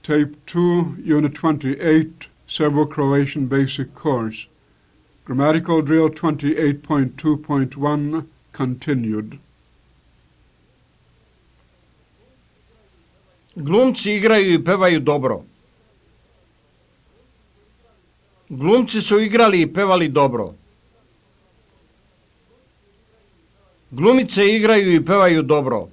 Tape 2, Unit 28, Serbo-Croatian Basic Course. Grammatical Drill 28.2.1, continued. Glumci igraju i pevaju dobro. Glumci su igrali i pevali dobro. Glumice igraju i pevaju dobro.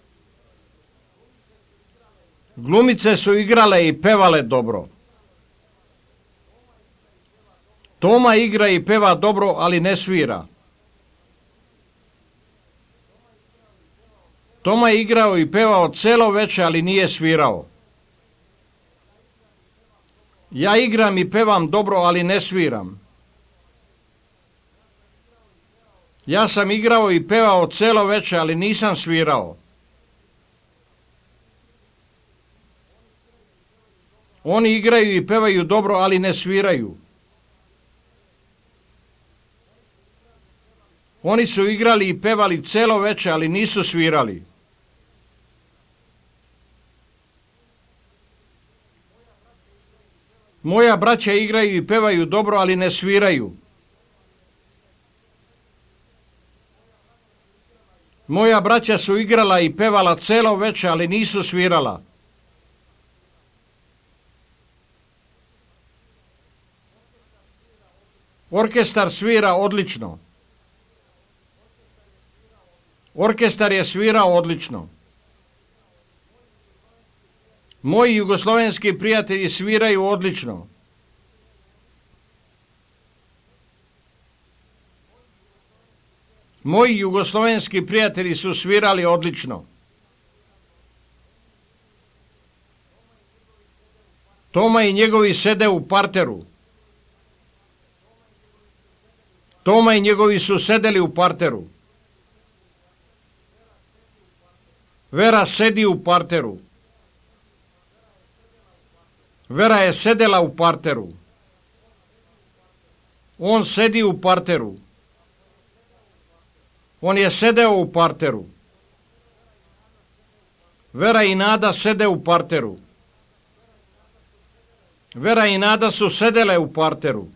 Glumice su igrale i pevale dobro. Toma igra i peva dobro, ali ne svira. Toma je igrao i pevao celo veče, ali nije svirao. Ja igram i pevam dobro, ali ne sviram. Ja sam igrao i pevao celo veče, ali nisam svirao. Oni igraju i pevaju dobro, ali ne sviraju. Oni su igrali i pevali celo veče, ali nisu svirali. Moja braća igraju i pevaju dobro, ali ne sviraju. Moja braća su igrala i pevala celo veče, ali nisu svirala. Orkestar svira odlično. Orkestar je svirao odlično. Moji jugoslovenski prijatelji sviraju odlično. Moji jugoslovenski prijatelji su svirali odlično. Toma i njegovi sede u parteru. Toma i njegovi su sedeli u parteru. Vera sedi u parteru. Vera je sedela u parteru. On sedi u parteru. On je sedeo u parteru. Vera i Nada sede u parteru. Vera i Nada su sedele u parteru.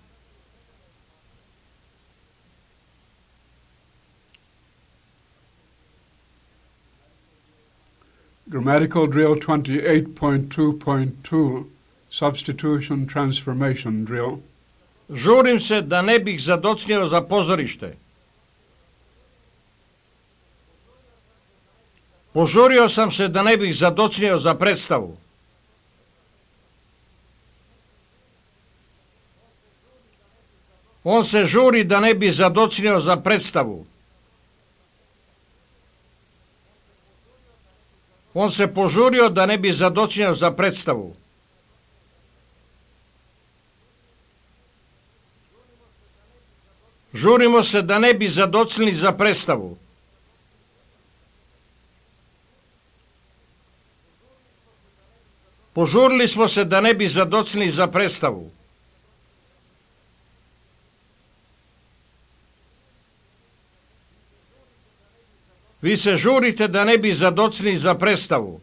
Grammatical Drill 28.2.2, Substitution Transformation Drill. Žurim se da ne bih zadocnio za pozorište. Požurio sam se da ne bih zadocnio za predstavu. On se žuri da ne bi zadocnio za predstavu. On se požurio da ne bi zadocnio za predstavu. Žurimo se da ne bi zadocnili za predstavu. Požurili smo se da ne bi zadocnili za predstavu. Vi se žurite da ne bi zadocnili za predstavu.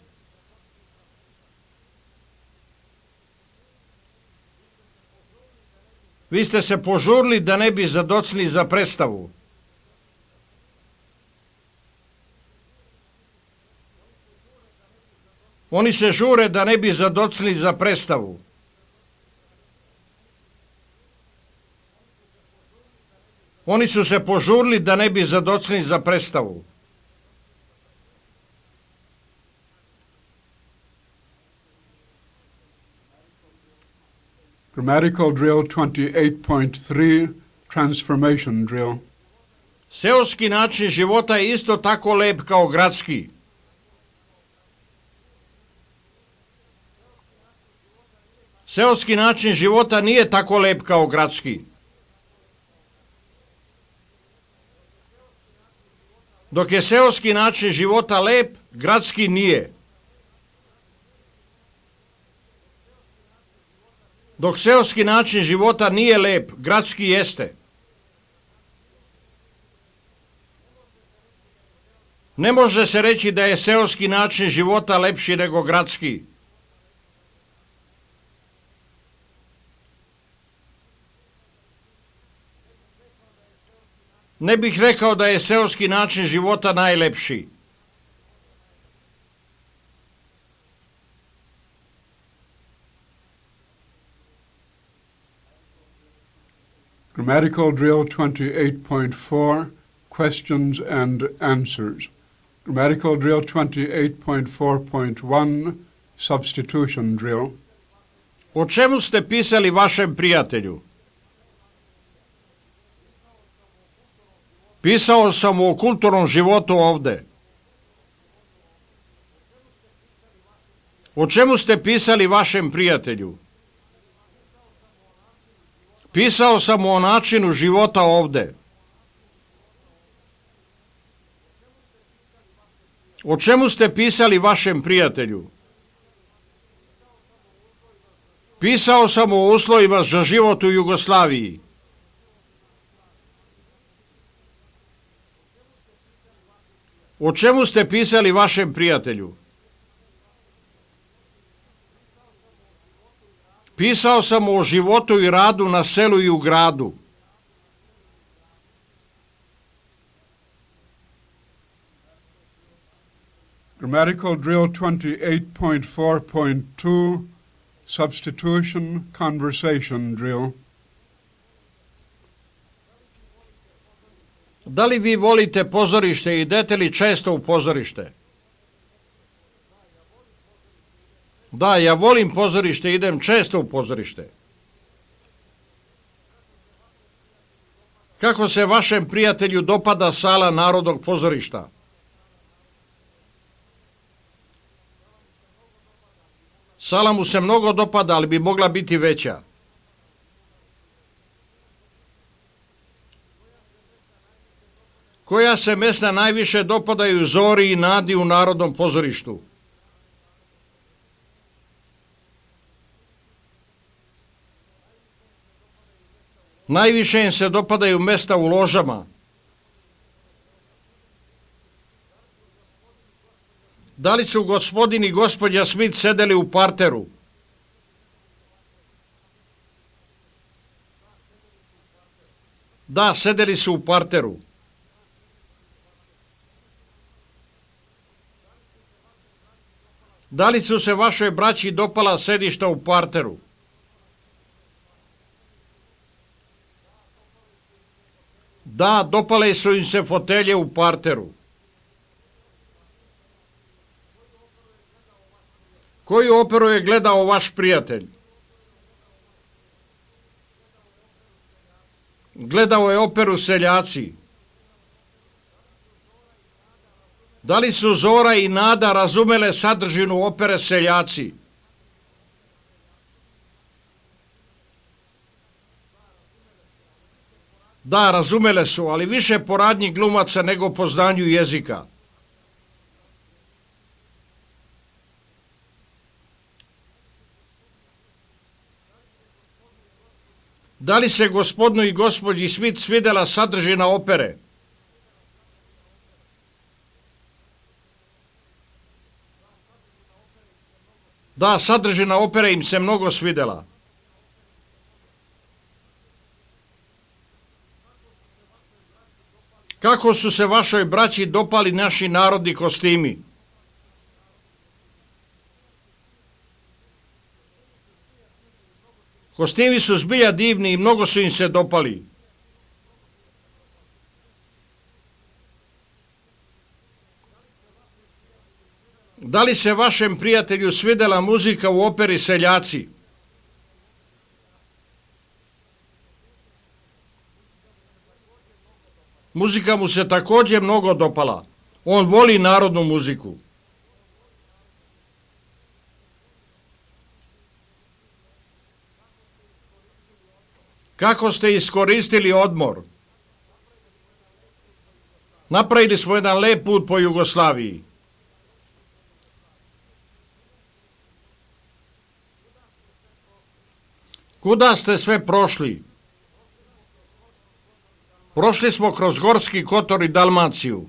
Vi ste se požurili da ne bi zadocnili za predstavu. Oni se žure da ne bi zadocnili za predstavu. Oni su se požurili da ne bi zadocnili za predstavu. Grammatical Drill 28.3, Transformation Drill. Seoski način života je isto tako lep kao gradski. Seoski način života nije tako lep kao gradski. Dok je seoski način života lep, gradski nije. Dok seoski način života nije lep, gradski jeste. Ne može se reći da je seoski način života lepši nego gradski. Ne bih rekao da je seoski način života najlepši. Grammatical drill 28.4, questions and answers. Grammatical drill 28.4.1, substitution drill. O čemu ste pisali vašem prijatelju? Pisao sam o kulturnom životu ovde. O čemu ste pisali vašem prijatelju? Pisao sam o načinu života ovde. O čemu ste pisali vašem prijatelju? Pisao sam o uslovima za život u Jugoslaviji. O čemu ste pisali vašem prijatelju? Pisao sam o životu i radu na selu i u gradu. Grammatical drill 28.4.2, substitution conversation drill. Da li vi volite pozorište i idete li često u pozorište? Da, ja volim pozorište, idem često u pozorište. Kako se vašem prijatelju dopada sala Narodnog pozorišta? Sala mu se mnogo dopada, ali bi mogla biti veća. Koja se mesta najviše dopadaju Zori i Nadi u Narodnom pozorištu? Najviše im se dopadaju mesta u ložama. Da li su gospodin i gospođa Smith sedeli u parteru? Da, sedeli su u parteru. Da li su se vašoj braći dopala sedišta u parteru? Da, dopale su im se fotelje u parteru. Koju operu je gledao vaš prijatelj? Gledao je operu Seljaci. Da li su Zora i Nada razumele sadržinu opere Seljaci? Da, razumele su, ali više po radnji glumaca nego po znanju jezika. Da li se gospodinu i gospođi Smith svidjela sadržina opere? Da, sadržina opere im se mnogo svidjela. Kako su se vašoj braći dopali naši narodni kostimi? Kostimi su zbilja divni i mnogo su im se dopali. Da li se vašem prijatelju svidjela muzika u operi Seljaci? Muzika mu se također mnogo dopala. On voli narodnu muziku. Kako ste iskoristili odmor? Napravili smo jedan lep put po Jugoslaviji. Kuda ste sve prošli? Prošli smo kroz Gorski kotar i Dalmaciju.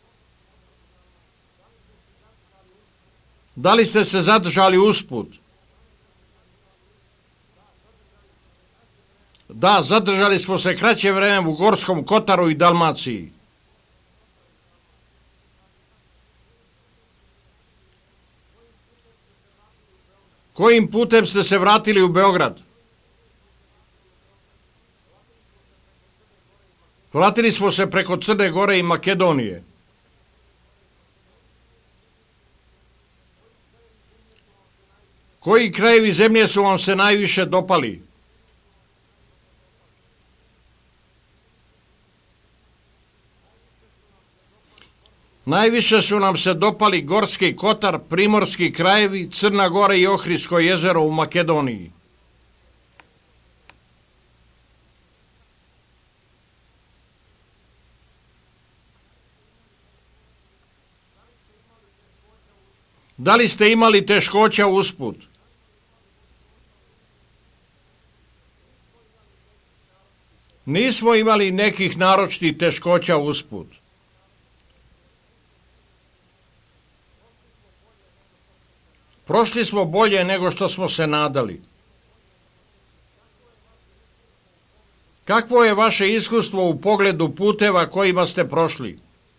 Da li ste se zadržali usput? Da, zadržali smo se kraće vreme u Gorskom Kotaru i Dalmaciji. Kojim putem ste se vratili u Beograd? Vratili smo se preko Crne Gore i Makedonije. Koji krajevi zemlje su vam se najviše dopali? Najviše su nam se dopali Gorski Kotar, Primorski krajevi, Crna Gora i Ohridsko jezero u Makedoniji. Da li ste imali teškoća usput? Nismo imali nekih naročitih teškoća usput. Prošli smo bolje nego što smo se nadali. Kakvo je vaše iskustvo u pogledu puteva kojima ste prošli?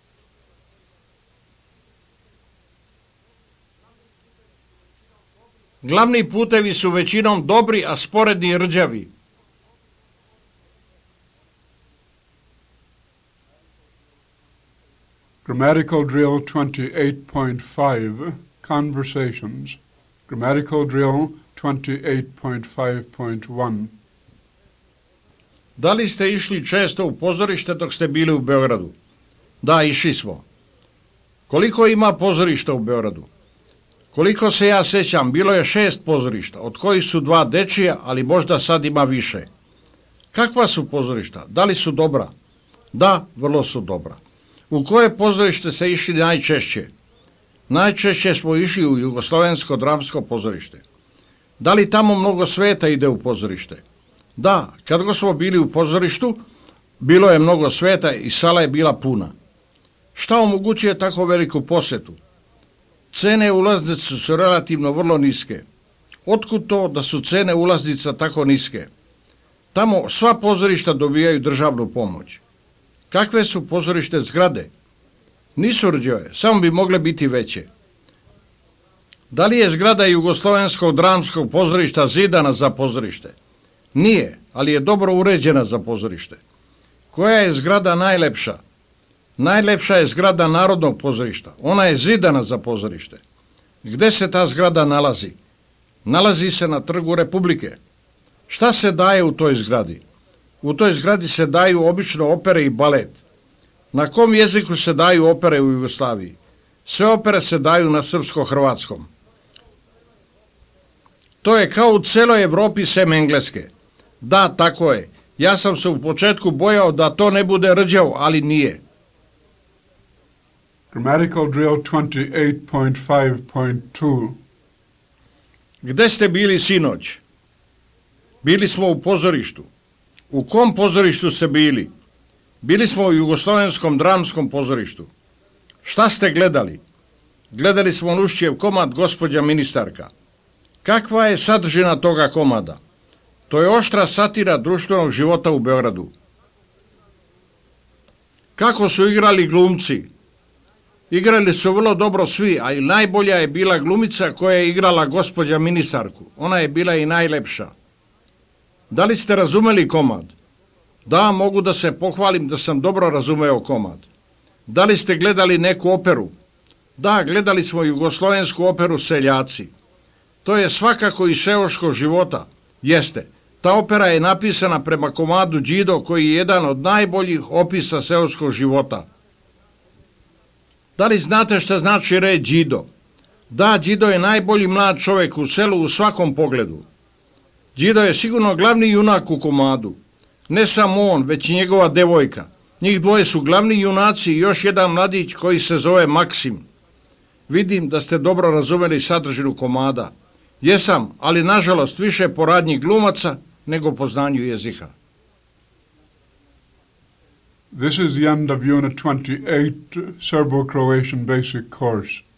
Glavni putevi su većinom dobri, a sporedni rđavi. Grammatical drill 28.5, conversations. Grammatical drill 28.5.1. Da li ste išli često u pozorište dok ste bili u Beogradu? Da, išli smo. Koliko ima pozorišta u Beogradu? Koliko se ja sjećam, bilo je 6 pozorišta, od kojih su 2 dečija, ali možda sad ima više. Kakva su pozorišta? Da li su dobra? Da, vrlo su dobra. U koje pozorište ste išli najčešće? Najčešće smo išli u Jugoslovensko dramsko pozorište. Da li tamo mnogo sveta ide u pozorište? Da, kad god smo bili u pozorištu, bilo je mnogo sveta i sala je bila puna. Šta omogućuje tako veliku posjetu? Cene ulaznice su relativno vrlo niske. Otkud to da su cene ulaznica tako niske? Tamo sva pozorišta dobijaju državnu pomoć. Kakve su pozorište zgrade? Nisu rđave, samo bi mogle biti veće. Da li je zgrada Jugoslovenskog dramskog pozorišta zidana za pozorište? Nije, ali je dobro uređena za pozorište. Koja je zgrada najlepša? Najlepša je zgrada Narodnog pozorišta. Ona je zidana za pozorište. Gde se ta zgrada nalazi? Nalazi se na Trgu Republike. Šta se daje u toj zgradi? U toj zgradi se daju obično opere i balet. Na kom jeziku se daju opere u Jugoslaviji? Sve opere se daju na srpsko-hrvatskom. To je kao u celoj Evropi sem Engleske. Da, tako je. Ja sam se u početku bojao da to ne bude rđavo, ali nije. Grammatical drill 28.5.2. Gde ste bili sinoć? Bili smo u pozorištu. U kom pozorištu ste bili? Bili smo u Jugoslovenskom dramskom pozorištu. Šta ste gledali? Gledali smo Nušćev komad Gospođa ministarka. Kakva je sadržina toga komada? To je oštra satira društvenog života u Beogradu. Kako su igrali glumci? Igrali su vrlo dobro svi, a i najbolja je bila glumica koja je igrala Gospođa ministarku. Ona je bila i najlepša. Da li ste razumeli komad? Da, mogu da se pohvalim da sam dobro razumeo komad. Da li ste gledali neku operu? Da, gledali smo jugoslovensku operu Seljaci. To je svakako iz seoskog života. Jeste, ta opera je napisana prema komadu Đido, koji je jedan od najboljih opisa seoskog života. Da li znate šta znači reč Đido? Da, Đido je najbolji mlad čovjek u selu u svakom pogledu. Đido je sigurno glavni junak u komadu. Ne samo on, već i njegova devojka. Njih dvoje su glavni junaci i još jedan mladić koji se zove Maksim. Vidim da ste dobro razumeli sadržinu komada. Jesam, ali nažalost više po radnji glumaca nego po znanju jezika. This is the end of Unit 28, Serbo-Croatian Basic Course.